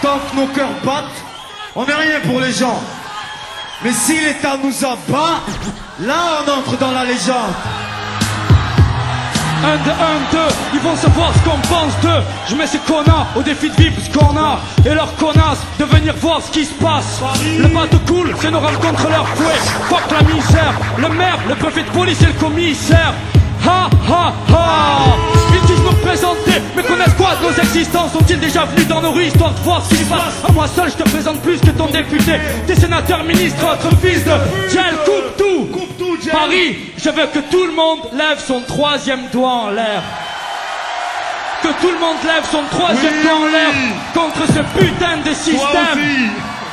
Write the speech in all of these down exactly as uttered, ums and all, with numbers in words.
Tant que nos cœurs battent, on n'est rien pour les gens. Mais si l'État nous abat, là on entre dans la légende. Un, deux, un, deux, ils vont savoir ce qu'on pense d'eux. Je mets ces connards au défi de vivre ce qu'on a. Et leurs connasses de venir voir ce qui se passe. Le bateau coule, c'est nos rencontres leur fouet. Fuck la misère, le maire, le préfet de police et le commissaire. Ha ha ha. Ils disent nous présenter, mais connaissent quoi de nos existences? Sont-ils déjà venus dans nos rues histoire de voir ce qui se passe? À moi seul je te présente plus que ton député. Des sénateurs, ministres, autres fils de Gel, coupe tout. Coupe tout, Gel. Paris, je veux que tout le monde lève son troisième doigt en l'air. Que tout le monde lève son troisième Oui. doigt en l'air contre ce putain de Toi système. aussi.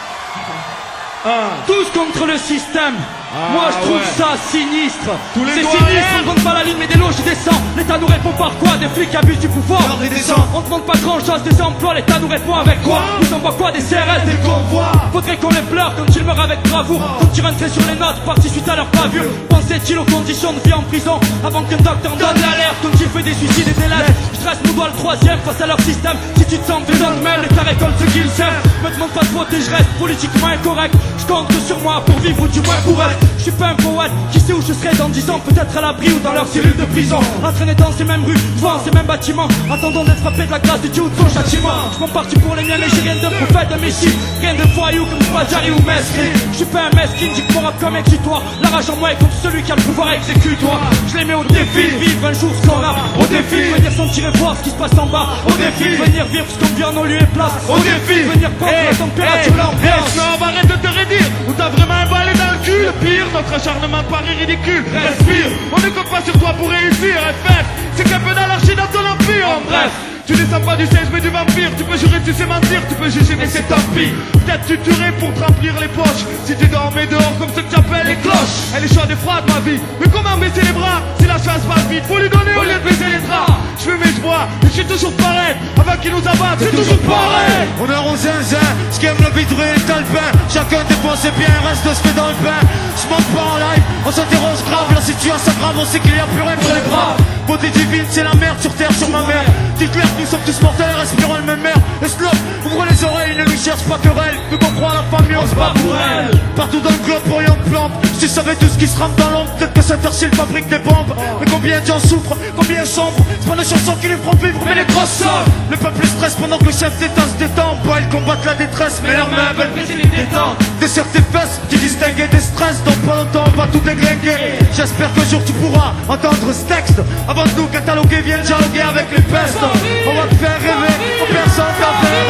Un. Tous contre le système. Ah, Moi je trouve ouais. ça sinistre. Tous les C'est doigts sinistre, en on compte pas la ligne mais des loges descend. L'État nous répond par quoi? Des flics abusent du pouvoir. L'ordre descend. On demande pas grand chose des emplois, l'État nous répond avec quoi? Nous envoie quoi? Des C R S, des convois. Faudrait qu'on les pleure quand ils meurent avec bravoure. Quand ils rentraient sur les notes, partis suite à leur bavure. Pensait-il aux conditions de vie en prison avant qu'un docteur donne l'alerte? Quand il fait des suicides et des lettres, je reste mon doigt le troisième face à leur système. Si tu te sens fait dans le mail, l'État récolte ce qu'il sème. Me demande pas de voter, je reste politiquement incorrect. Je compte sur moi pour vivre ou du moins pour être. Je suis pas un poète, qui sait où je serai dans dix ans? Peut-être à l'abri ou dans leur cellule de prison. Entraîné dans ces mêmes rues, devant ces mêmes bâtiments, attendant d'être frappé de la grâce de Dieu ou de son châtiment. Je prends parti pour les miens, mais j'ai rien de prophète, de messie. Rien de voyou comme Spadjari ou Mesri. Je suis pas un mesquine, dis que mon rap comme exutoire. La rage en moi est contre celui qui a le pouvoir exécutoire. Je les mets au défi, vivre un jour ce qu'on a. Au défi, venir sentir et voir ce qui se passe en bas. Au défi, venir vivre ce qu'on vit en nos lieux et place. Au défi. venir prendre la température, l'ambiance. Non, arrête de te redire. Ou t'as vraiment un balai dans le cul. Le pire, notre acharnement paraît ridicule. Respire, on ne compte pas sur toi pour réussir. F F, c'est qu'un peu d'anarchie dans ton empire. En bref, tu descends pas du seize mais du vampire. Tu peux jurer, tu sais mentir, tu peux juger mais c'est tant pis. Peut-être tu tuerais pour te remplir les poches. Si tu dormais dehors comme ceux que tu appelles les cloches. Elle est chaude et froide ma vie. Mais comment baisser les bras si la chasse passe vite? Faut lui donner au lieu de baisser les draps. Je fume et je bois, et je suis toujours pareil. Avant qu'ils nous abattent, c'est toujours pareil. Honneur aux zinzins, ce qui aime le bidré et le pain. Chacun dépense ses biens, reste se fait dans le pain. Je monte pas en live, on s'interroge grave. La situation grave, on sait qu'il y a plus rien pour les braves. Beauté divine, c'est la merde sur terre, sur ma mère. Dites-leur que nous sommes tous mortels, respirons le même air. Et slow, ouvre les oreilles, ne lui cherche pas querelle. Vu qu'on croit à la famille, on se bat pour elle. Partout dans le globe, pour rien de plante. Si tu savais tout ce qui se rame dans l'ombre, peut-être que cette heure-ci fabrique des bombes. Mais combien de gens souffrent, combien sombre. C'est pas nos chansons qui les feront vivre, mais les grosses sommes. Le peuple stresse pendant que le chef d'État se détend. Bois, ils combattent la détresse, mais leurs mains veulent briser les détentes. Desserre tes fesses, qui distinguent des stress. Dans pas longtemps, on va tout déglinguer. J'espère qu'un jour tu pourras entendre ce texte. Avant de nous cataloguer, viens dialoguer avec les pestes. On va te faire rêver, oh, personne t'a fait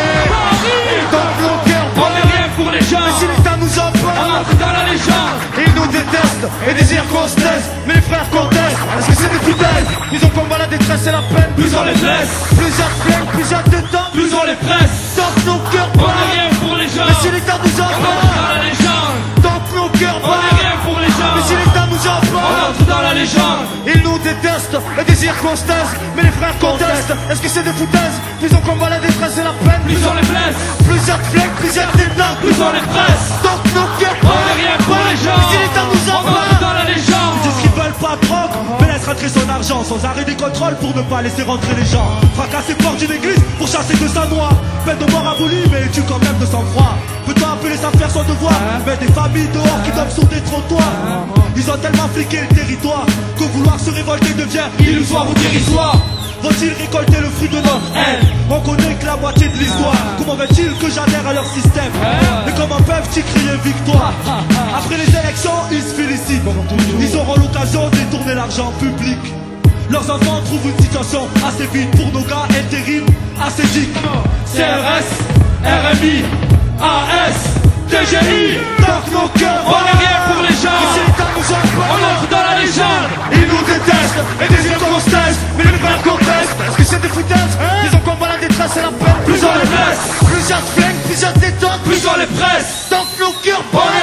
rêver. Dans nos cœurs, On est rien pour les gens. mais si l'État nous en On parle, entre dans la légende. ils nous détestent et désirent qu'on se taise. Mais les frères contestent, est-ce que c'est des foutaises? Ils ont combat la détresse et la peine. Plus on les blesse, Plus il y a de flingues, plus il y a de temps. plus on les presse. Tant que nos cœurs On est battent, rien pour les gens. mais si l'État nous en On entre parle, dans la légende. tant que nos cœurs On est battent, rien pour les gens. mais si l'État nous en On parle, entre dans la légende. ils nous détestent et désirent qu'on se taise. Mais les frères contestent, est-ce que c'est des foutaises? Ils ont combat la détresse et la peine. Plus on les blesse, Plus il y a de flingues, plus il y a de temps. plus on les presse. Tant que nos cœurs On est rien pour les gens. mais si l'État nous en On entre parle, dans la légende. Ils disent qu'ils veulent pas de drogue, mais laisse rentrer son argent sans arrêt des contrôles pour ne pas laisser rentrer les gens. Fracasser porte d'une église pour chasser de sa noix. Peine de mort abolie, mais tue quand même de sang-froid. Peut-on appeler ça faire son devoir? Mais des familles dehors qui dorment sur des trottoirs. Ils ont tellement fliqué le territoire que vouloir se révolter devient Illusoire ou dérisoire. Vont-ils récolter le fruit de notre haine? On connaît que la moitié de l'histoire. Comment veulent-ils que j'adhère à leur système? Et comment peuvent-ils crier victoire? Après les élections, ils se félicitent. Ils auront l'occasion de détourner l'argent public. Leurs enfants trouvent une situation assez vite pour nos gars, intérim, assez digne. C R S, R M I, A S, T G I. tant que nos cœurs On est rien pour les mais si gens. l'État nous en On parle, entre dans la légende. ils nous détestent et désirent qu'on se taise. Mais les frères contestent, est-ce que c'est des foutaises? Ils ont combat la détresse et la peine. Plus on les blesse, Plus il y a de flingues, plus il y a de détente. plus on les presse. Tant que nos cœurs On est